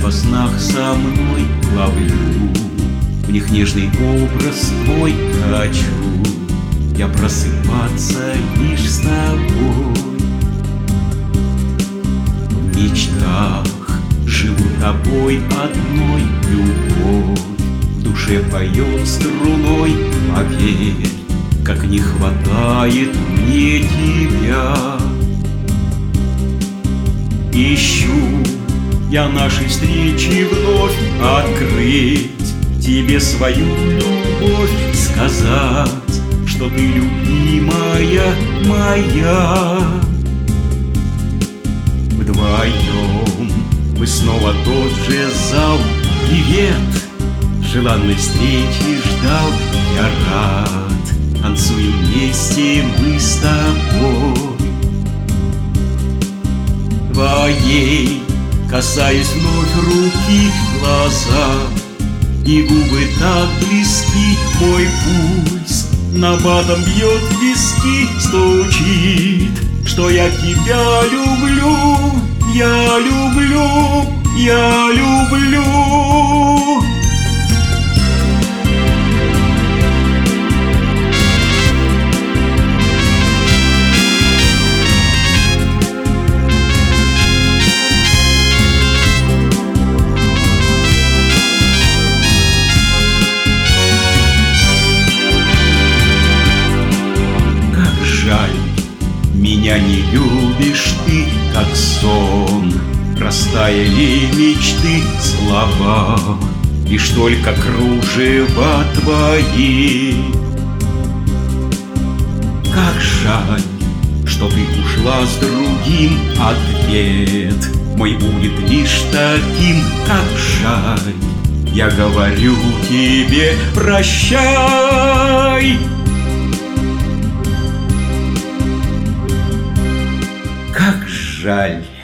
во снах со мной ловлю, в них нежный образ твой хочу. Я просыпаться лишь с тобой. В мечтах живу тобой одной, любовь в душе поет струной. Поверь, как не хватает мне тебя. Ищу я нашей встречи вновь, открыть тебе свою любовь, сказать, что ты любимая моя. Вдвоем мы снова тот же зал. Привет, желанной встречи ждал. Я рад, танцуем вместе мы с тобой. Твоей касаюсь вновь руки, глаза и губы так близки. Мой пульс набатом бьет в виски, стучит, что я тебя люблю, я люблю, я люблю. Меня не любишь ты, как сон, растаяли мечты, слова, лишь только кружева твои. Как жаль, что ты ушла с другим, ответ мой будет лишь таким. Как жаль, я говорю тебе прощай. Как жаль.